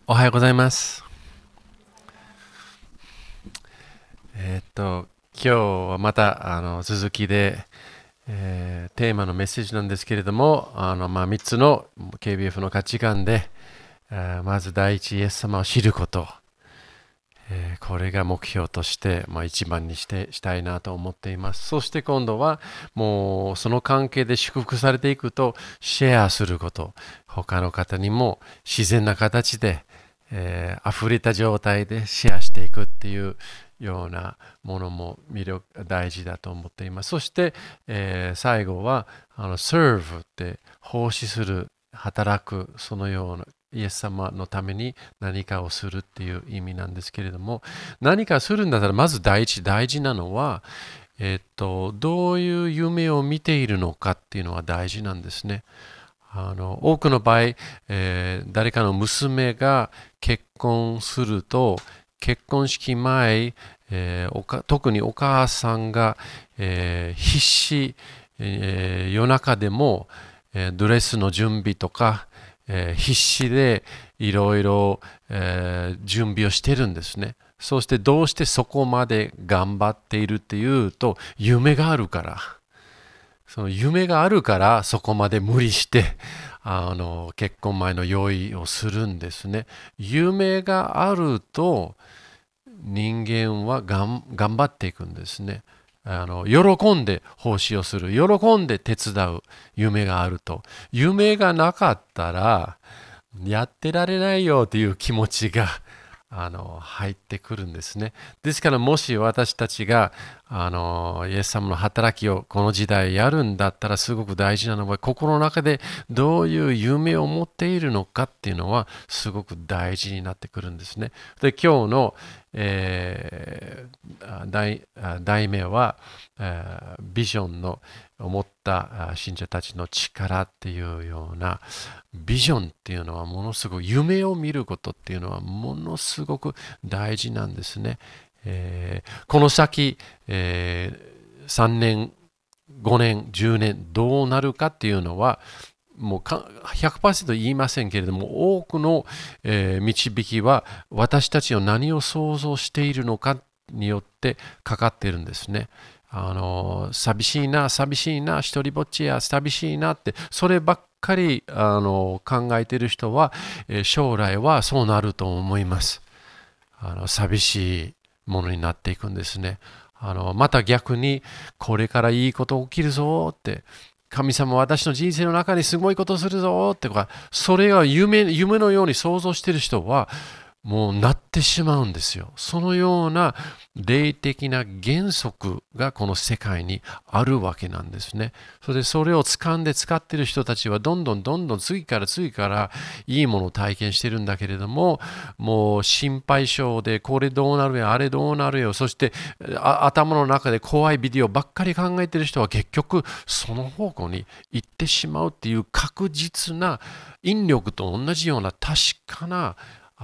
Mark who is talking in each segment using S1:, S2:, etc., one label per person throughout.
S1: おはようございます。今日はまた続きで、テーマのメッセージなんですけれども、3つの KBF の価値観で、まず第一イエス様を知ること、これが目標として、一番にしたいなと思っています。そして今度はもうその関係で祝福されていくとシェアすること、他の方にも自然な形で溢れた状態でシェアしていくっていうようなものも大事だと思っています。そして、最後はserve って奉仕する、働く、そのようなイエス様のために何かをするっていう意味なんですけれども、何かするんだったらまず大事なのは、どういう夢を見ているのかっていうのは大事なんですね。多くの場合、誰かの娘が結婚すると、結婚式前、特にお母さんが、必死、夜中でも、ドレスの準備とか、必死でいろいろ準備をしてるんですね。そしてどうしてそこまで頑張っているっていうと、夢があるから。その夢があるからそこまで無理して結婚前の用意をするんですね。夢があると人間は頑張っていくんですね。喜んで奉仕をする、喜んで手伝う夢があると。夢がなかったらやってられないよという気持ちが入ってくるんですね。ですからもし私たちがイエス様の働きをこの時代やるんだったら、すごく大事なのは心の中でどういう夢を持っているのかっていうのはすごく大事になってくるんですね。で、今日の、題名は、ビジョンの持った信者たちの力っていうような、ビジョンっていうのはものすごく、夢を見ることっていうのはものすごく大事なんですね。この先、3年、5年、10年どうなるかっていうのはもう100% 言いませんけれども、多くの、導きは私たちは何を想像しているのかによってかかっているんですね。寂しいな、寂しいな、一人ぼっちや、寂しいなって、そればっかり考えている人は、将来はそうなると思います。寂しいものになっていくんですね。また逆に、これからいいこと起きるぞって、神様は私の人生の中にすごいことするぞってか、それが夢のように想像している人は、もうなってしまうんですよ。そのような霊的な原則がこの世界にあるわけなんですね。それを掴んで使っている人たちはどんどん次からいいものを体験してるんだけれども、もう心配性でこれどうなるよ、あれどうなるよ、そして頭の中で怖いビデオばっかり考えている人は結局その方向に行ってしまうっていう確実な引力と同じような確かな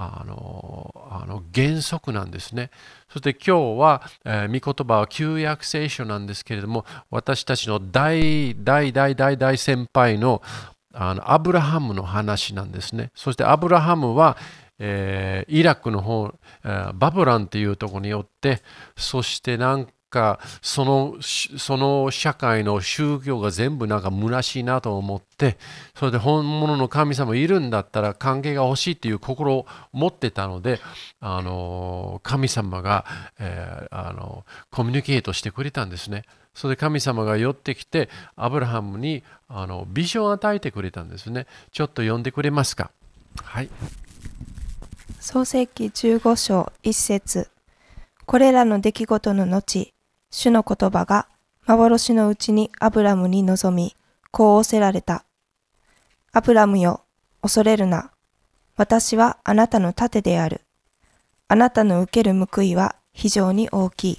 S1: 原則なんですね。そして今日は、御言葉は旧約聖書なんですけれども、私たちの大先輩の、アブラハムの話なんですね。そしてアブラハムは、イラクの方、バブランというところによって、そしてその社会の宗教が全部虚しいなと思って、それで本物の神様いるんだったら関係が欲しいという心を持ってたので、神様が、コミュニケートしてくれたんですね。それで神様が寄ってきてアブラハムにビジョンを与えてくれたんですね。ちょっと読んでくれますか。はい。
S2: 創世記15章1節。これらの出来事の後、主の言葉が幻のうちにアブラムに臨み、こう仰せられた。アブラムよ、恐れるな。私はあなたの盾である。あなたの受ける報いは非常に大きい。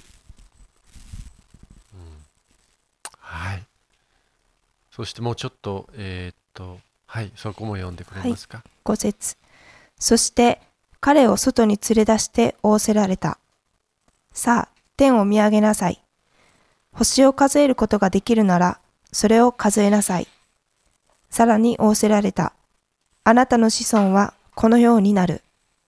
S1: はい。そしてもうちょっと、はい、そこも読んでくれますか。
S2: 5節。そして彼を外に連れ出して仰せられた。さあ、天を見上げなさい。星を数えることができるなら、それを数えなさい。さらに仰せられた。あなたの子孫はこのようになる。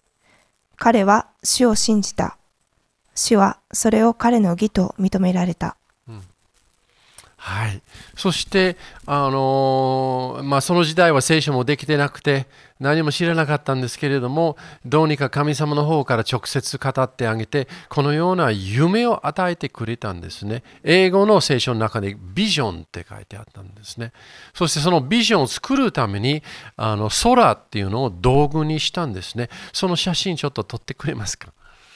S2: 彼は主を信じた。主はそれを彼の義と認められた。
S1: はい。そして、その時代は聖書もできてなくて、何も知らなかったんですけれども、どうにか神様の方から直接語ってあげて、このような夢を与えてくれたんですね。英語の聖書の中でビジョンって書いてあったんですね。そしてそのビジョンを作るために、空っていうのを道具にしたんですね。その写真ちょっと撮ってくれますか？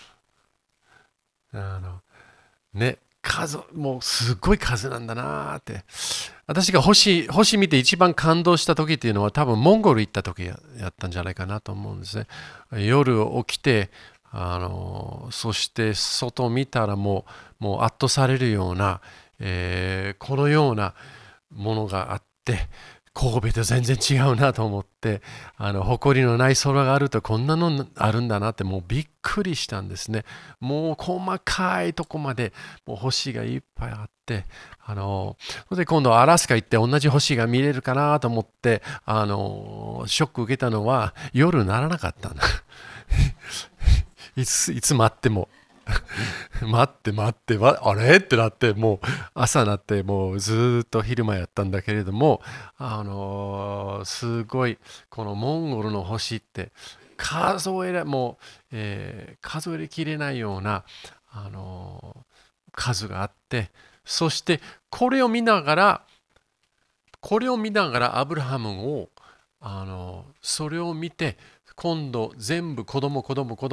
S1: ね。もうすごい数なんだなって。私が星見て一番感動した時っていうのは多分モンゴル行った時やったんじゃないかなと思うんですね。夜起きて、そして外を見たらもう圧倒されるような、このようなものがあって、神戸と全然違うなと思って、誇りのない空があるとこんなのあるんだなってもうびっくりしたんですね。もう細かいとこまでもう星がいっぱいあって、それで今度アラスカ行って同じ星が見れるかなと思って、ショック受けたのは夜ならなかったんだ。いつ待っても。待ってあれってなって、もう朝なってもうずっと昼間やったんだけれども、すごいこのモンゴルの星って数えきれないような、数があって、そしてこれを見ながらアブラハムをそれを見て今度全部子供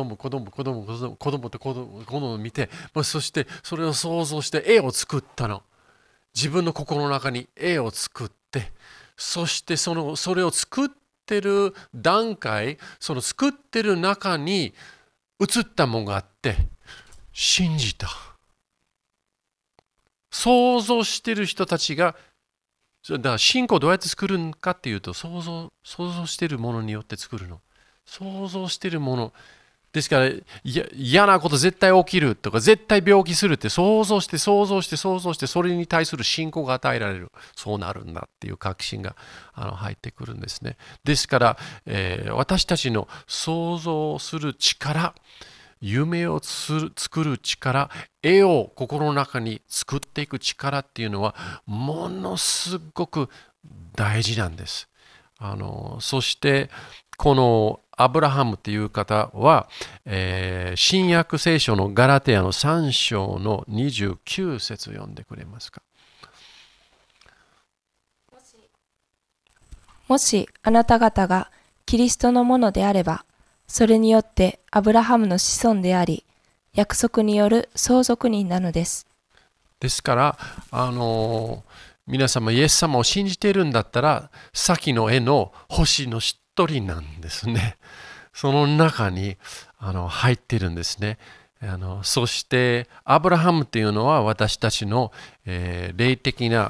S1: を見て、そしてそれを想像して絵を作ったの。自分の心の中に絵を作って、そしてそれを作ってる段階、その作ってる中に映ったものがあって、信じた。想像してる人たちが、だから信仰をどうやって作るかっていうと、想像してるものによって作るの。想像してるものですから、嫌なこと絶対起きるとか絶対病気するって想像してそれに対する信仰が与えられる、そうなるんだっていう確信が入ってくるんですね。ですから、私たちの想像する力、夢を作る力、絵を心の中に作っていく力っていうのはものすごく大事なんです。そしてこのアブラハムっていう方は、新約聖書のガラテヤの3章の29節を読んでくれますか。
S2: もしあなた方がキリストのものであれば、それによってアブラハムの子孫であり、約束による相続人なのです。
S1: ですから、皆様イエス様を信じているんだったら、先の絵の星の一人なんですね。その中に入っているんですね。そしてアブラハムっていうのは私たちの、霊的な、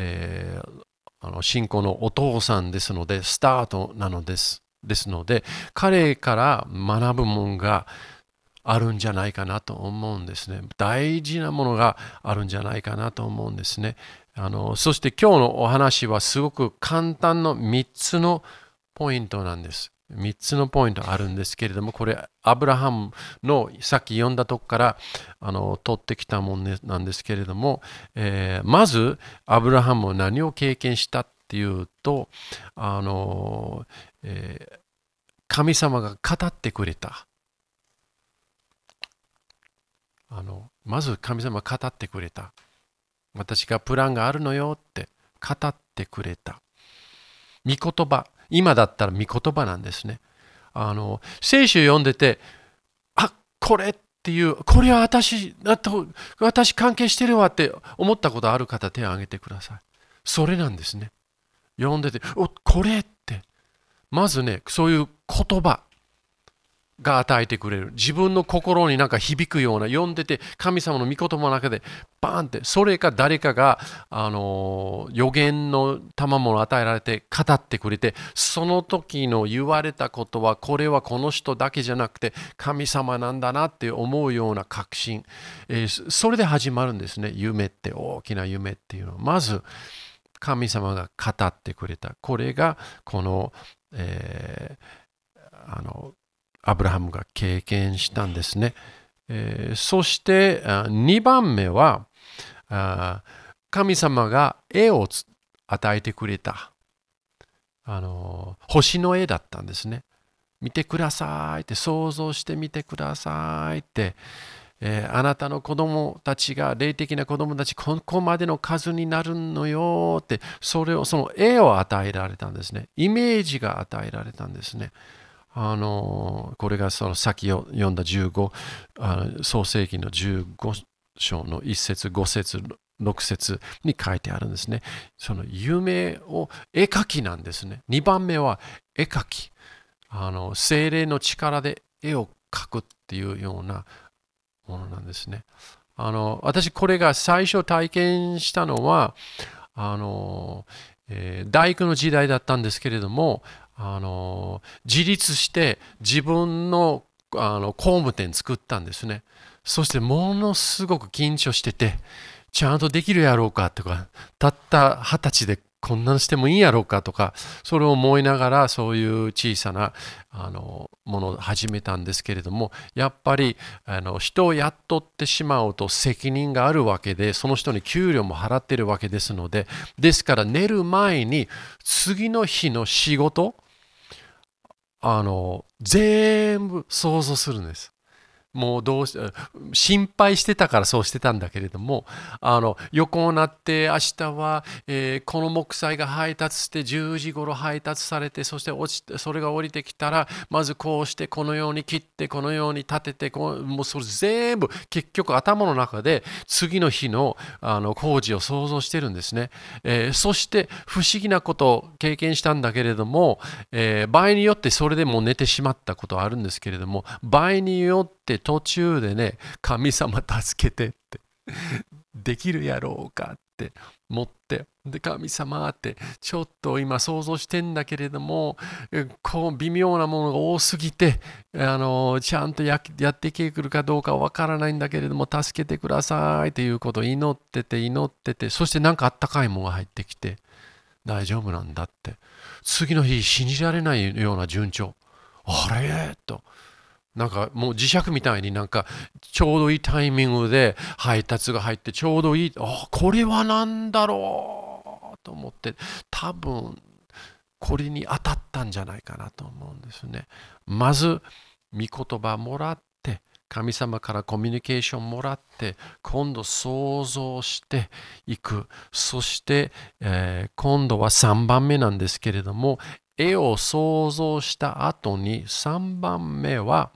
S1: 信仰のお父さんですので、スタートなのです。ですので、彼から学ぶものがあるんじゃないかなと思うんですね。大事なものがあるんじゃないかなと思うんですね。そして今日のお話はすごく簡単の3つのポイントなんです。3つのポイントあるんですけれども、これアブラハムのさっき読んだとこから取ってきたものなんですけれども、まずアブラハムは何を経験したっていうと、神様が語ってくれた。まず神様が語ってくれた。私がプランがあるのよって語ってくれた。御言葉。今だったら御言葉なんですね。聖書読んでて、これっていう、これは私関係してるわって思ったことある方、手を挙げてください。それなんですね。読んでて、これって。まずね、そういう言葉が与えてくれる。自分の心になんか響くような、読んでて神様の御言葉の中でバーンって、それか誰かが予言の賜物を与えられて語ってくれて、その時の言われたことはこれはこの人だけじゃなくて神様なんだなって思うような確信、それで始まるんですね。夢って、大きな夢っていうのはまず神様が語ってくれた。これがこの、 アブラハムが経験したんですね。そして2番目は神様が絵を与えてくれた星の絵だったんですね。見てくださいって想像してみてくださいって、あなたの子供たちが霊的な子供たちここまでの数になるのよってその絵を与えられたんですね。イメージが与えられたんですね。これがその先を読んだ15創世記の15章の1節5節6節に書いてあるんですね。その夢を絵描きなんですね。2番目は絵描き。精霊の力で絵を描くっていうようなものなんですね。私これが最初体験したのは大工の時代だったんですけれども自立して自分の工務店作ったんですね。そしてものすごく緊張しててちゃんとできるやろうかとかたった20歳でこんなのしてもいいんやろうかとかそれを思いながらそういう小さなものを始めたんですけれどもやっぱり人を雇ってしまうと責任があるわけでその人に給料も払ってるわけですのでですから寝る前に次の日の仕事全部想像するんです。もう心配してたからそうしてたんだけれども横になって明日は、この木材が配達して10時頃配達されてそしてそれが降りてきたらまずこうしてこのように切ってこのように立ててもうそれ全部結局頭の中で次の日の工事を想像してるんですね。そして不思議なことを経験したんだけれども、場合によってそれでもう寝てしまったことはあるんですけれども場合によって途中でね神様助けてってできるやろうかって思ってで神様ってちょっと今想像してんだけれどもこう微妙なものが多すぎてちゃんとやっていけるかどうかわからないんだけれども助けてくださいっていうことを祈っててそしてなんかあったかいものが入ってきて大丈夫なんだって次の日信じられないような順調あれとなんかもう磁石みたいになんかちょうどいいタイミングで配達が入ってちょうどいいこれは何だろうと思って多分これに当たったんじゃないかなと思うんですね。まず御言葉もらって神様からコミュニケーションもらって今度想像していくそして、今度は3番目なんですけれども絵を想像した後に3番目は、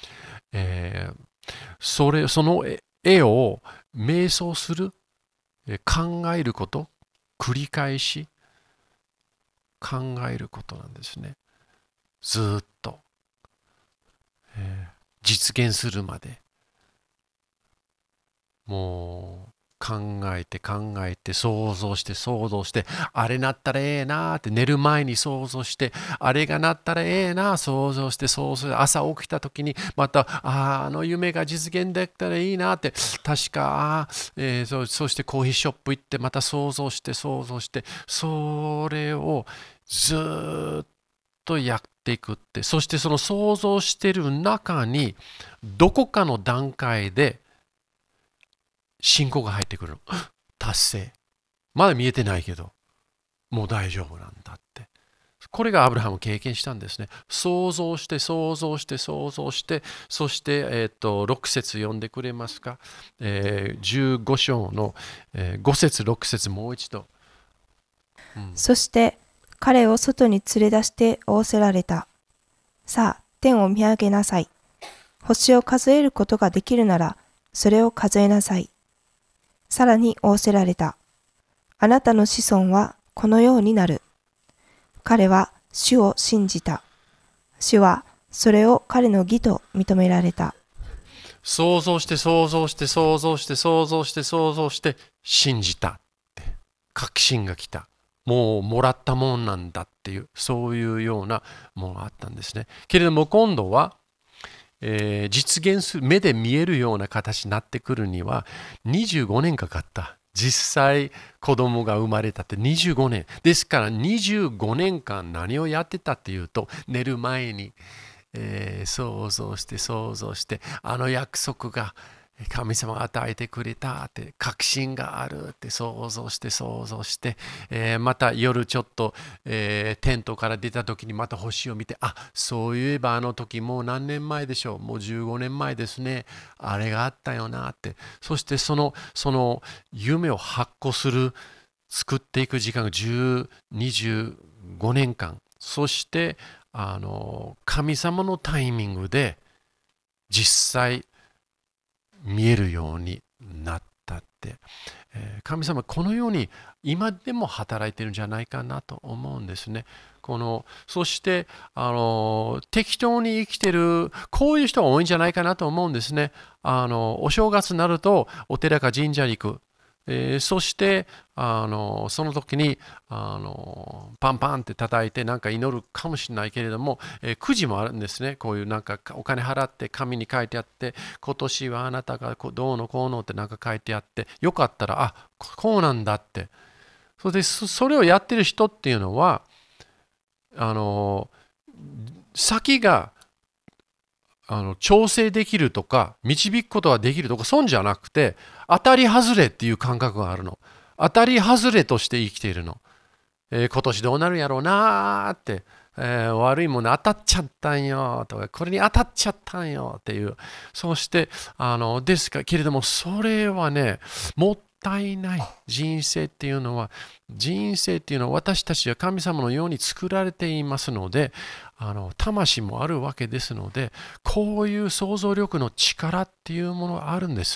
S1: その絵を瞑想する、考えること、繰り返し考えることなんですね。ずっと、実現するまで。もう考えて想像してあれなったらええなって寝る前に想像してあれがなったらええな想像して朝起きた時にまた夢が実現できたらいいなって確かそしてコーヒーショップ行ってまた想像してそれをずっとやっていくってそしてその想像してる中にどこかの段階で信仰が入ってくるの。達成。まだ見えてないけど、もう大丈夫なんだって。これがアブラハム経験したんですね。想像して、そして、6節読んでくれますか。15章の、5節、6節もう一度。
S2: そして彼を外に連れ出して仰せられた。さあ、天を見上げなさい。星を数えることができるなら、それを数えなさい。さらに仰せられた。あなたの子孫はこのようになる。彼は主を信じた。主はそれを彼の義と認められた。
S1: 想像して信じたって確信が来た。もうもらったもんなんだっていうそういうようなものがあったんですね。けれども今度は実現する目で見えるような形になってくるには25年かかった。実際子供が生まれたって25年ですから25年間何をやってたっていうと寝る前に、 想像してあの約束が神様が与えてくれたって確信があるって想像して、また夜ちょっと、テントから出た時にまた星を見て、そういえばあの時もう何年前でしょう、もう15年前ですね、あれがあったよなって。そしてその夢を発行する作っていく時間が25年間、そして神様のタイミングで実際見えるようになったって、神様このように今でも働いてるんじゃないかなと思うんですね。そして適当に生きてるこういう人が多いんじゃないかなと思うんですね。お正月になるとお寺か神社に行く。そしてその時にパンパンって叩いてなんか祈るかもしれないけれども、くじもあるんですね。こういうなんかお金払って紙に書いてあって、今年はあなたがどうのこうのってなんか書いてあって、よかったらこうなんだって。それをやってる人っていうのは先が調整できるとか導くことができるとか、そんじゃなくて当たり外れっていう感覚があるの。当たり外れとして生きているの。今年どうなるんやろうなーって、悪いもの当たっちゃったんよとか、これに当たっちゃったんよっていう。そしてですけれども、それはね、もったいない。人生っていうのは私たちは神様のように作られていますので、魂もあるわけですので、こういう想像力の力っていうものがあるんです。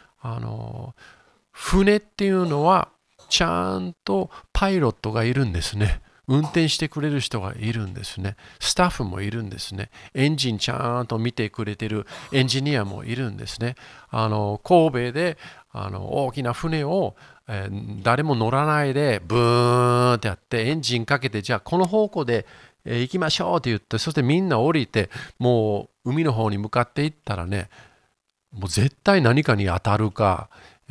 S1: 船っていうのはちゃんとパイロットがいるんですね。運転してくれる人がいるんですね。スタッフもいるんですね。エンジンちゃんと見てくれてるエンジニアもいるんですね。神戸で大きな船を、誰も乗らないでブーンってやってエンジンかけて、じゃあこの方向で行きましょうって言って、そしてみんな降りてもう海の方に向かっていったらね、もう絶対何かに当たるか、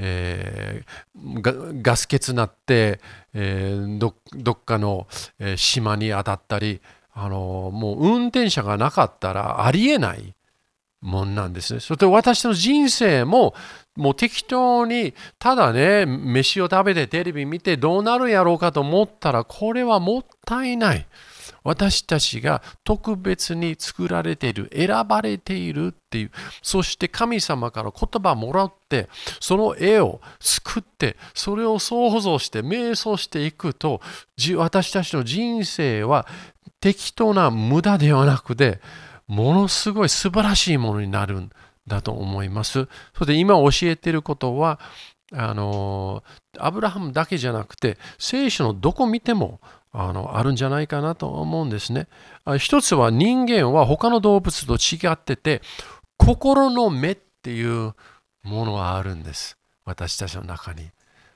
S1: ガス欠なって、どっかの島に当たったり、もう運転者がなかったらありえないもんなんですね。そして私の人生ももう適当にただね、飯を食べてテレビ見てどうなるんやろうかと思ったら、これはもったいない。私たちが特別に作られている、選ばれているっていう、そして神様から言葉をもらって、その絵を作って、それを想像して瞑想していくと、私たちの人生は適当な無駄ではなくて、ものすごい素晴らしいものになるんだと思います。それで今教えていることは、アブラハムだけじゃなくて、聖書のどこ見てもあるんじゃないかなと思うんですね。一つは人間は他の動物と違ってて、心の目っていうものがあるんです。私たちの中に。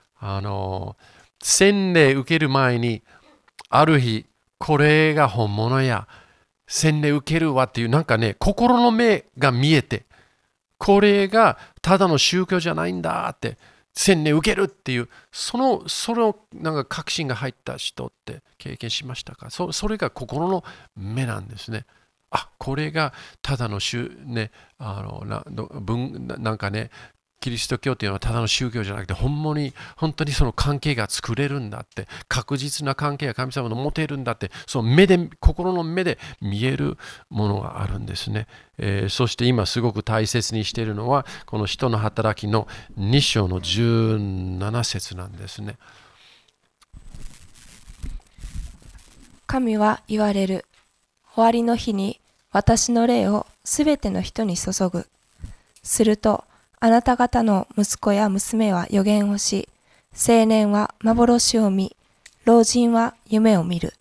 S1: 洗礼受ける前に、ある日、これが本物や、洗礼受けるわっていうなんかね、心の目が見えて、これがただの宗教じゃないんだって、洗礼受けるっていう、それをなんか確信が入った人って経験しましたか？それが心の目なんですね。これがただのなんかね、キリスト教っていうのはただの宗教じゃなくて、本当にその関係が作れるんだって、確実な関係が神様の持てるんだって、その心の目で見えるものがあるんですね。そして今すごく大切にしているのは、この人の働きの2章の17節なんですね。
S2: 神は言われる。終わりの日に私の霊をすべての人に注ぐ。すると、あなた方の息子や娘は預言をし、青年は幻を見、老人は夢を見る。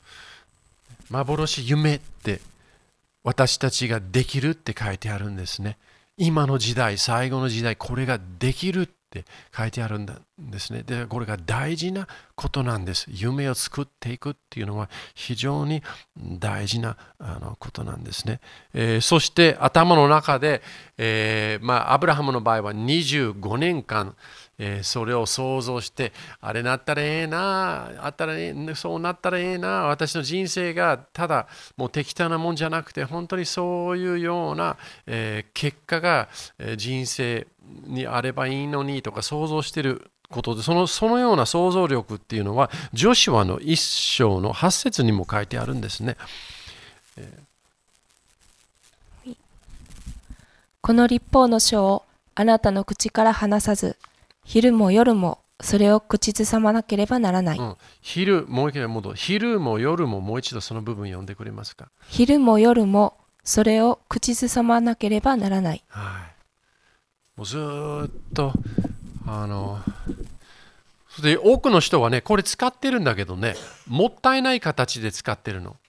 S1: 幻、夢って私たちができるって書いてあるんですね。今の時代、最後の時代、これができるって書いてあるんですね。で、これが大事なことなんです。夢を作っていくっていうのは非常に大事なことなんですね。そして頭の中で、アブラハムの場合は25年間、 それを想像して、あれなったらええな、そうなったらええな、私の人生がただもう適当なもんじゃなくて、本当にそういうような、結果が、人生にあればいいのにとか想像してることで、そのような想像力っていうのは、ジョシュアの一章の8節にも書いてあるんですね。
S2: この律法の書をあなたの口から離さず、昼も夜もそれを口ずさまなければならない。
S1: 昼も夜ももう一度その部分読んでくれますか。
S2: 昼も夜もそれを口ずさまなければならない。
S1: もうずっとで多くの人はね、これ使ってるんだけどね、もったいない形で使ってるの。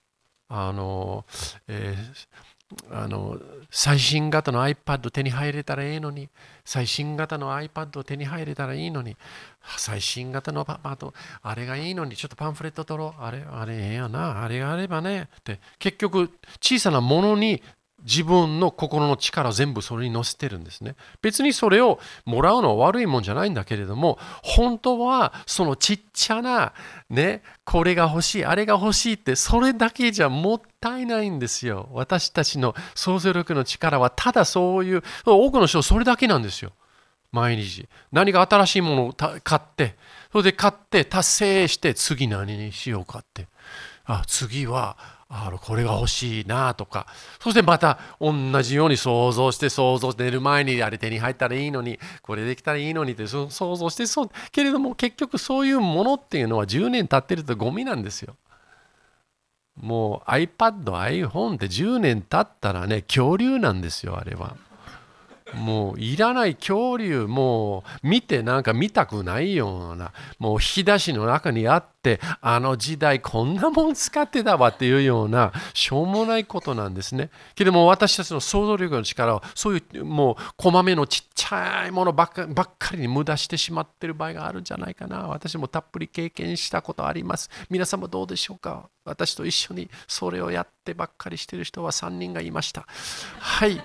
S1: 最新型の iPad 手に入れたらいいのに、最新型の iPad を手に入れたらいいのに、最新型のあれがいいのに、ちょっとパンフレット取ろう、あれええやな、あれがあればねって、結局小さなものに自分の心の力を全部それに乗せてるんですね。別にそれをもらうのは悪いもんじゃないんだけれども、本当はそのちっちゃなね、これが欲しい、あれが欲しいって、それだけじゃもったいないんですよ。私たちの想像力の力はただそういう、多くの人はそれだけなんですよ。毎日何か新しいものを買って、それで買って達成して、次何にしようかって、次はこれが欲しいなとか、そしてまた同じように想像して寝る前にあれ手に入ったらいいのに、これできたらいいのにって想像してけれども、結局そういうものっていうのは10年経ってるとゴミなんですよ。もう iPad、iPhone って10年経ったらね、恐竜なんですよ、あれは。もういらない恐竜、もう見てなんか見たくないような、もう引き出しの中にあって、あの時代こんなもん使ってたわっていうようなしょうもないことなんですね。けども私たちの想像力の力をそういうもうこまめのちっちゃいものばっかりに無駄してしまっている場合があるんじゃないかな。私もたっぷり経験したことあります。皆さんもどうでしょうか。私と一緒にそれをやってばっかりしている人は3人がいました。はい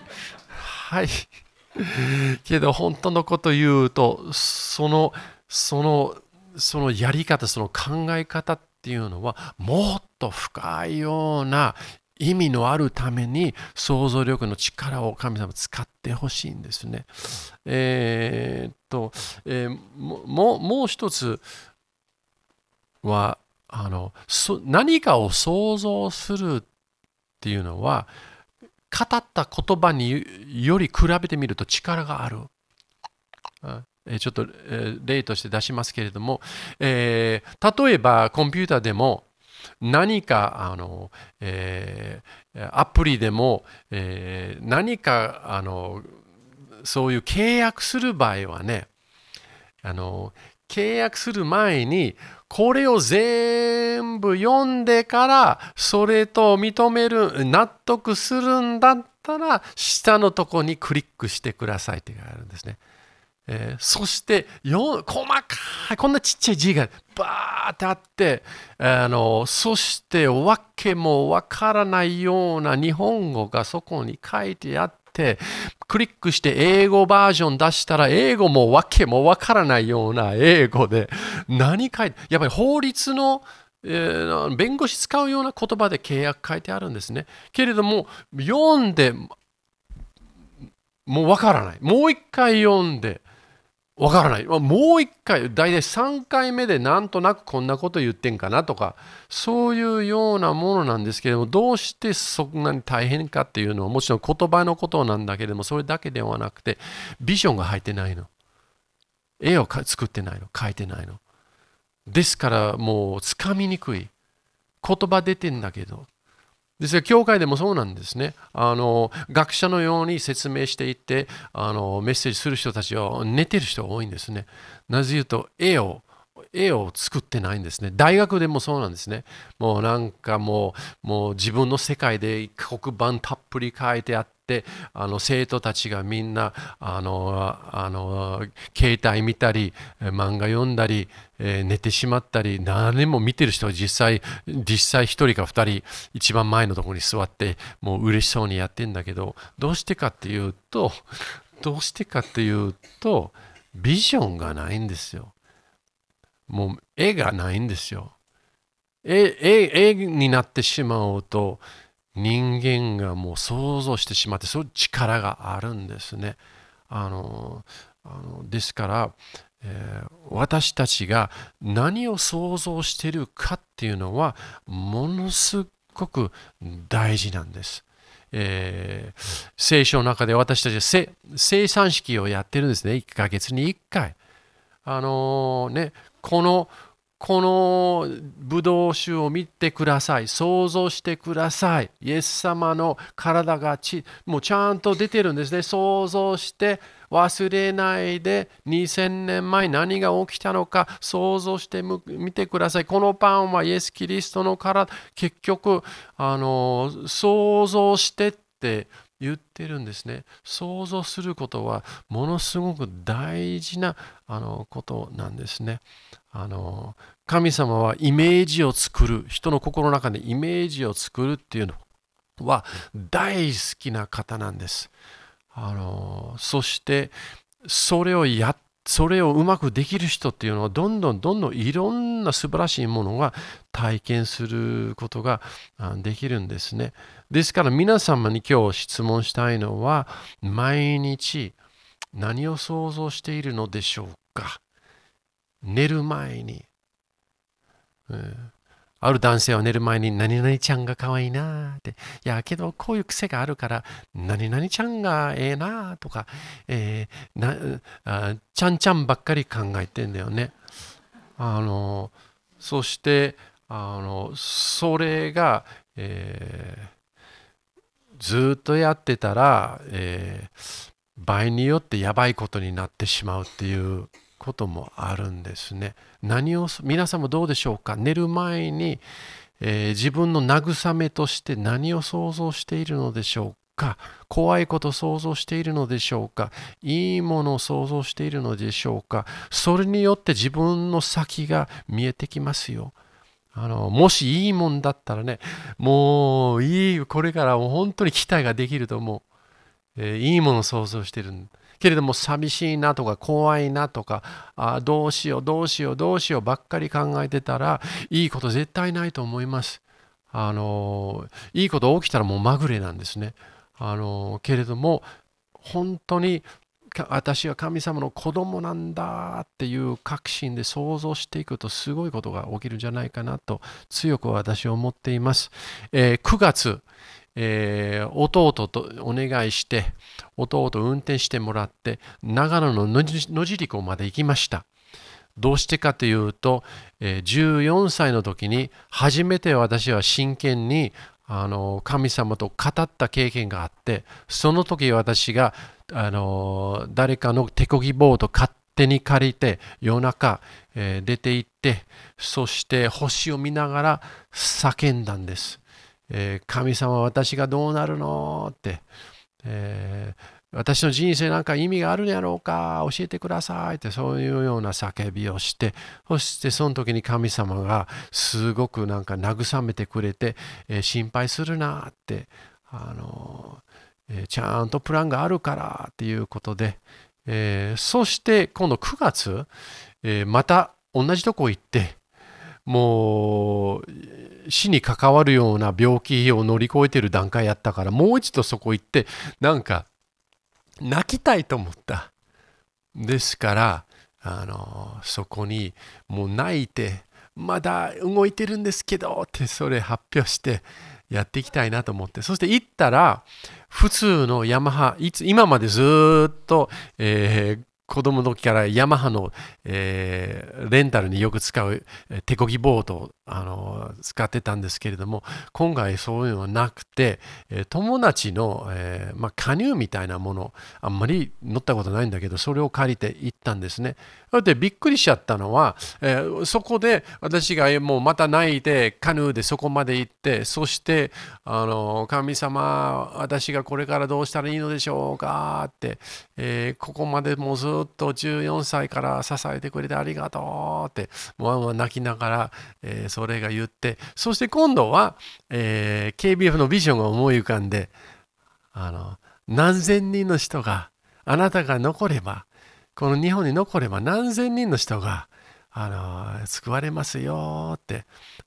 S1: けど本当のこと言うと、そのやり方、その考え方っていうのはもっと深いような意味のあるために想像力の力を神様使ってほしいんですね。もう一つは何かを想像するっていうのは、語った言葉により比べてみると力がある。ちょっと例として出しますけれども、例えばコンピューターでも何かアプリでも、何かそういう契約する場合はね、契約する前にこれを全部読んでからそれと認める、納得するんだったら下のところにクリックしてくださいってあるんですね。そして細かいこんなちっちゃい字がバーってあって、そしてわけもわからないような日本語がそこに書いてあって、クリックして英語バージョン出したら英語もわけもわからないような英語で何書いて、やっぱり法律の弁護士使うような言葉で契約書いてあるんですね。けれども読んでもうわからない、もう一回読んでわからない、もう一回、大体3回目でなんとなくこんなこと言ってんかなとか、そういうようなものなんですけれども、どうしてそんなに大変かっていうのはもちろん言葉のことなんだけれども、それだけではなくてビジョンが入ってないの、絵を作ってないの、描いてないのですから、もうつかみにくい、言葉出てんだけど。ですから教会でもそうなんですね。学者のように説明していってメッセージする人たちは寝てる人が多いんですね。なぜ言うと絵を作ってないんですね。大学でもそうなんですね。もうなんかもう自分の世界で黒板たっぷり書いてあって、生徒たちがみんな携帯見たり漫画読んだり、寝てしまったり、何も見てる人は実際1人か2人一番前のところに座ってもう嬉しそうにやってんだけど、どうしてかっていうとビジョンがないんですよ。もう絵がないんですよ。絵になってしまうと、人間がもう想像してしまって、そういう力があるんですね。ですから、私たちが何を想像しているかっていうのは、ものすごく大事なんです。聖書の中で私たちは生産式をやってるんですね。1ヶ月に1回。このブドウ酒を見てください。想像してください。イエス様の体がもうちゃんと出てるんですね。想像して忘れないで2000年前何が起きたのか想像してみてください。このパンはイエス・キリストの体。結局、想像してって言ってるんですね。想像することはものすごく大事なことなんですね。神様はイメージを作る、人の心の中でイメージを作るっていうのは大好きな方なんです。そしてそれをうまくできる人っていうのはどんどんいろんな素晴らしいものが体験することができるんですね。ですから皆様に今日質問したいのは、毎日何を想像しているのでしょうか。寝る前に、ある男性は寝る前に何々ちゃんが可愛いなって、いやけどこういう癖があるから何々ちゃんがええなとか、ちゃんちゃんばっかり考えてんだよね。そしてそれが、ずっとやってたら、場合によってやばいことになってしまうっていうこともあるんですね。皆さんもどうでしょうか。寝る前に、自分の慰めとして何を想像しているのでしょうか。怖いことを想像しているのでしょうか。いいものを想像しているのでしょうか。それによって自分の先が見えてきますよ。もしいいもんだったらね、もういい、これからもう本当に期待ができると思う。いいものを想像しているけれども、寂しいなとか怖いなとか、どうしようばっかり考えてたら、いいこと絶対ないと思います。いいこと起きたらもうまぐれなんですね。けれども、本当に私は神様の子供なんだっていう確信で想像していくと、すごいことが起きるんじゃないかなと強く私は思っています。9月、弟とお願いして、弟を運転してもらって、長野の野尻湖まで行きました。どうしてかというと、14歳の時に初めて私は真剣に神様と語った経験があって、その時私が誰かの手漕ぎボート勝手に借りて夜中、出て行って、そして星を見ながら叫んだんです。神様、私がどうなるのって、私の人生なんか意味があるんやろうか、教えてくださいって、そういうような叫びをして、そしてその時に神様がすごくなんか慰めてくれて、心配するなって、ちゃんとプランがあるからっていうことで、そして今度9月、また同じとこ行って、もう死に関わるような病気を乗り越えている段階やったから、もう一度そこ行ってなんか泣きたいと思った。ですからそこにもう泣いて、まだ動いてるんですけどってそれ発表してやっていきたいなと思って、そして行ったら普通のヤマハ、今までずっと、子供の時からヤマハの、レンタルによく使う手漕ぎボートを使ってたんですけれども、今回そういうのはなくて、友達の、カヌーみたいなもの、あんまり乗ったことないんだけど、それを借りて行ったんですね。でびっくりしちゃったのは、そこで私がもうまた泣いてカヌーでそこまで行って、そして神様、私がこれからどうしたらいいのでしょうかって、ここまでもうずっと14歳から支えてくれてありがとうってもう泣きながら、それが言って、そして今度は、KBF のビジョンが思い浮かんで、何千人の人があなたが残ればこの日本に残れば何千人の人が救われますよって。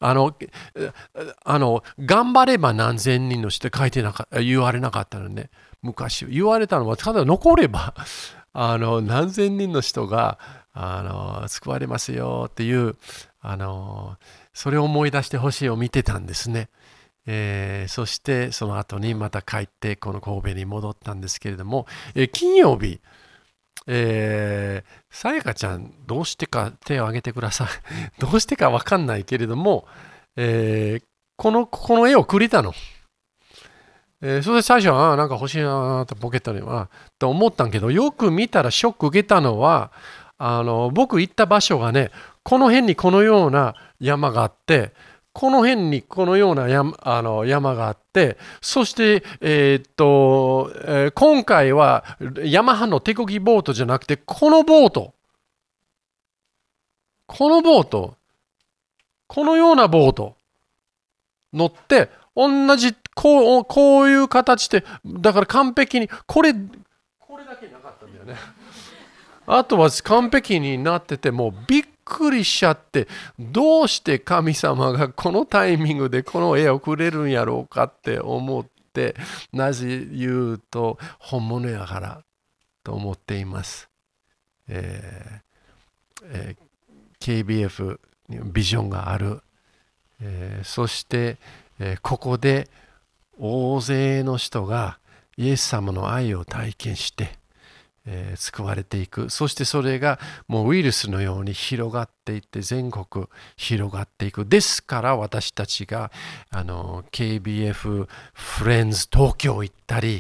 S1: 頑張れば何千人の人言われなかったのね。昔言われたのは、ただ残れば何千人の人が救われますよっていうそれを思い出してほしいを見てたんですね。そしてその後にまた帰ってこの神戸に戻ったんですけれども、金曜日、さやかちゃんどうしてか手を挙げてください。どうしてか分かんないけれども、この絵をくれたの。それで最初はなんか欲しいなとポケットにはと思ったんけど、よく見たらショック受けたのは僕行った場所がね、この辺にこのような山があって、この辺にこのような山があって、そして、今回はヤマハの手漕ぎボートじゃなくて、このようなボート乗って同じこういう形で、だから完璧にこれだけなかったんだよね。あとは完璧になってて、もうびっくりしちゃって、どうして神様がこのタイミングでこの絵をくれるんやろうかって思って、なぜ言うと本物やからと思っています。KBF にビジョンがある。そして、ここで大勢の人がイエス様の愛を体験して、救われていく。そしてそれがもうウイルスのように広がっていって、全国広がっていく。ですから私たちがKBF フレンズ東京行ったり、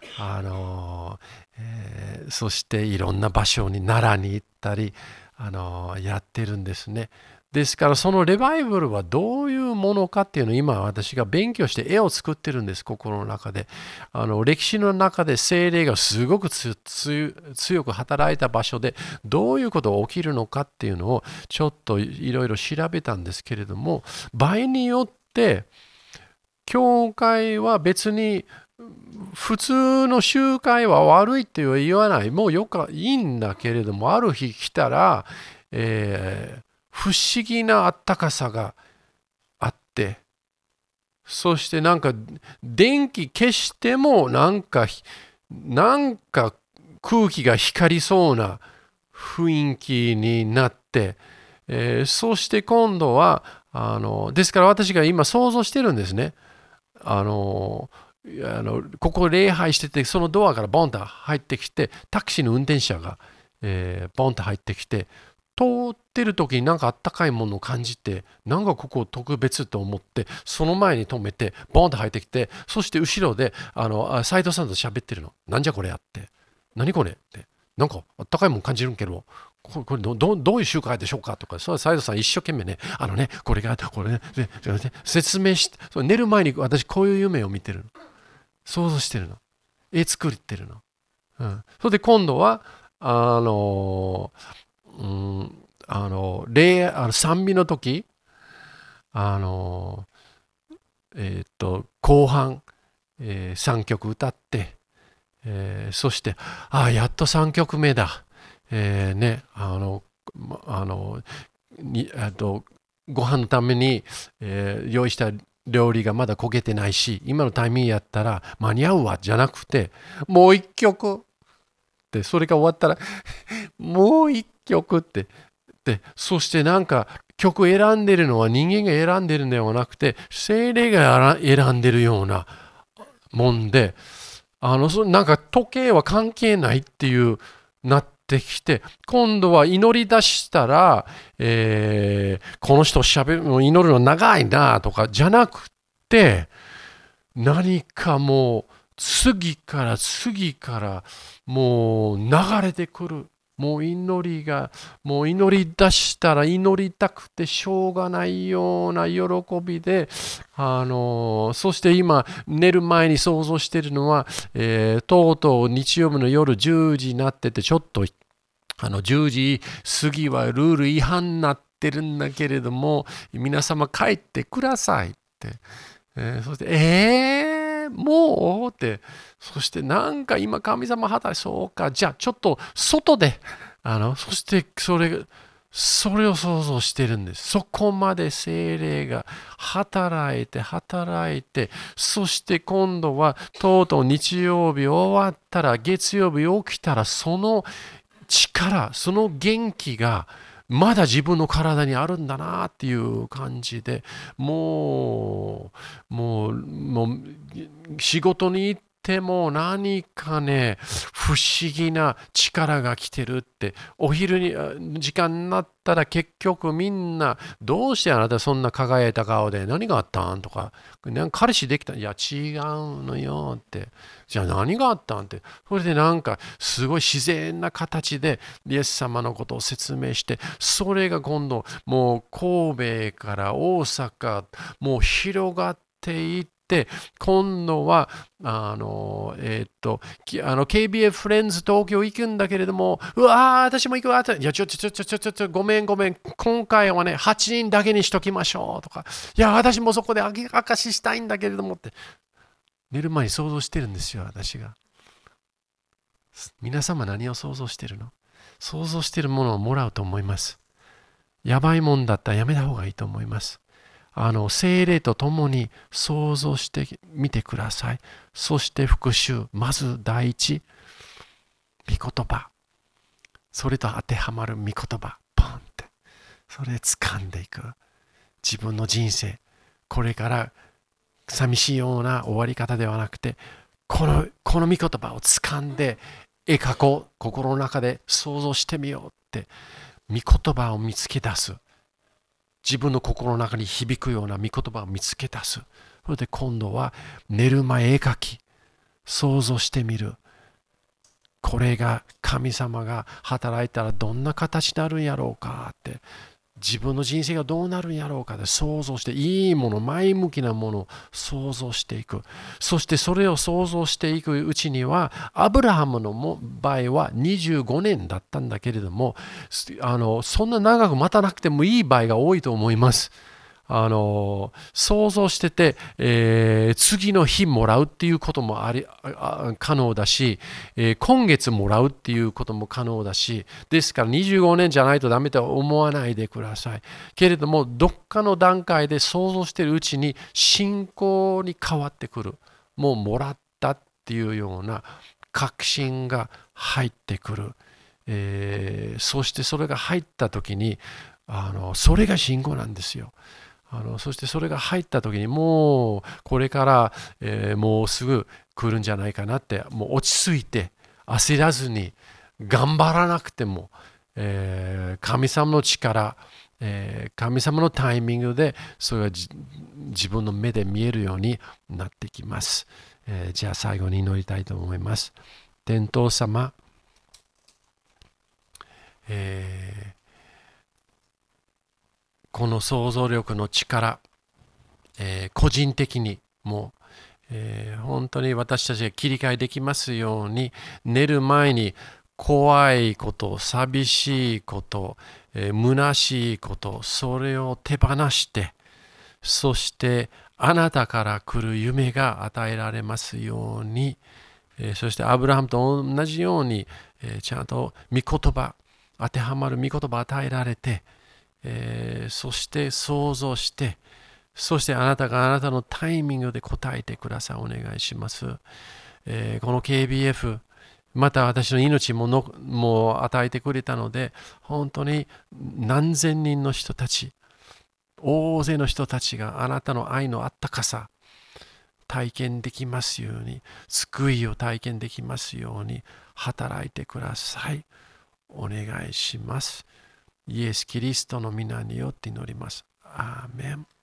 S1: そしていろんな場所に奈良に行ったりやってるんですね。ですからそのレバイバルはどういうものかっていうのを今私が勉強して絵を作ってるんです。心の中で歴史の中で聖霊がすごく強く働いた場所でどういうことが起きるのかっていうのをちょっといろいろ調べたんですけれども、場合によって教会は別に普通の集会は悪いって言わない、もういいんだけれども、ある日来たら、不思議なあったかさがあって、そしてなんか電気消してもなんか空気が光りそうな雰囲気になって、そして今度はですから私が今想像してるんですね。ここ礼拝してて、そのドアからボンと入ってきて、タクシーの運転者が、ボンと入ってきて、通ってる時になんかあったかいものを感じて、なんかここ特別と思って、その前に止めてボンと入ってきて、そして後ろで斉藤さんと喋ってるの。なんじゃこれやって、何これって、なんかあったかいもの感じるんけど、これどういう集会でしょうかとか、それは斉藤さん一生懸命ね、これね、説明して、寝る前に私こういう夢を見てるの。想像してるの。絵作ってるの。それで今度は賛美の時後半、3曲歌って、そしてやっと3曲目だ、ご飯のために、用意した料理がまだ焦げてないし、今のタイミングやったら間に合うわじゃなくて、もう一曲で、それが終わったらもう一曲ってで、そしてなんか曲選んでるのは人間が選んでるのではなくて、聖霊が選んでるようなもんで、なんか時計は関係ないっていうなってきて、今度は祈り出したら、この人祈るの長いなとかじゃなくて、何かもう次からもう流れてくる。もう祈り出したら祈りたくてしょうがないような喜びで、そして今寝る前に想像しているのは、とうとう日曜日の夜10時になってて、ちょっと10時過ぎはルール違反になってるんだけれども、皆様帰ってくださいって、そしてもうって、そしてなんか今神様働いそうか、じゃあちょっと外でそしてそれを想像してるんです。そこまで聖霊が働いて、そして今度はとうとう日曜日終わったら、月曜日起きたら、その力、その元気がまだ自分の体にあるんだなっていう感じで、もう仕事に行っても何かね、不思議な力が来てるって、お昼に時間になったら結局みんな、どうしてあなたそんな輝いた顔で何があったんとか、彼氏できた？いや違うのよって。じゃあ何があったんって。それでなんかすごい自然な形でイエス様のことを説明して、それが今度もう神戸から大阪、もう広がっていって、今度はKBF フレンズ東京行くんだけれども、うわー私も行くわ。いやちょごめん今回はね8人だけにしときましょうとか、いや私もそこで証ししたいんだけれどもって、寝る前に想像してるんですよ、私が。皆様何を想像してるの？想像してるものをもらうと思います。やばいもんだったらやめた方がいいと思います。聖霊と共に想像してみてください。そして復習。まず第一、御言葉。それと当てはまる御言葉。ポンって。それ掴んでいく。自分の人生。これから寂しいような終わり方ではなくて、この御言葉を掴んで、描こう。心の中で想像してみようって。御言葉を見つけ出す。自分の心の中に響くような御言葉を見つけ出す。それで今度は寝る前絵描き。想像してみる。これが神様が働いたらどんな形になるんやろうかって。自分の人生がどうなるんやろうかで想像して、いいもの、前向きなものを想像していく。そしてそれを想像していくうちには、アブラハムの場合は25年だったんだけれども、そんな長く待たなくてもいい場合が多いと思います。想像してて、次の日もらうっていうことも可能だし、今月もらうっていうことも可能だし、ですから25年じゃないとダメとは思わないでください。けれども、どっかの段階で想像しているうちに信仰に変わってくる。もらったっていうような確信が入ってくる。そしてそれが入った時に、それが信仰なんですよ。そしてそれが入った時にもうこれから、もうすぐ来るんじゃないかなって、もう落ち着いて焦らずに頑張らなくても、神様の力、神様のタイミングでそれが自分の目で見えるようになってきます。じゃあ最後に祈りたいと思います。天父様、この想像力の力、個人的にも本当に私たちが切り替えできますように、寝る前に怖いこと、寂しいこと、虚しいこと、それを手放して、そしてあなたから来る夢が与えられますように、そしてアブラハムと同じように、ちゃんと御言葉、当てはまる御言葉与えられて、そして想像して、そしてあなたがあなたのタイミングで答えてください。お願いします。この KBF、また私の命も与えてくれたので、本当に何千人の人たち、大勢の人たちがあなたの愛のあったかさ、体験できますように、救いを体験できますように、働いてください。お願いします。イエス・キリストの皆によって祈ります。アーメン。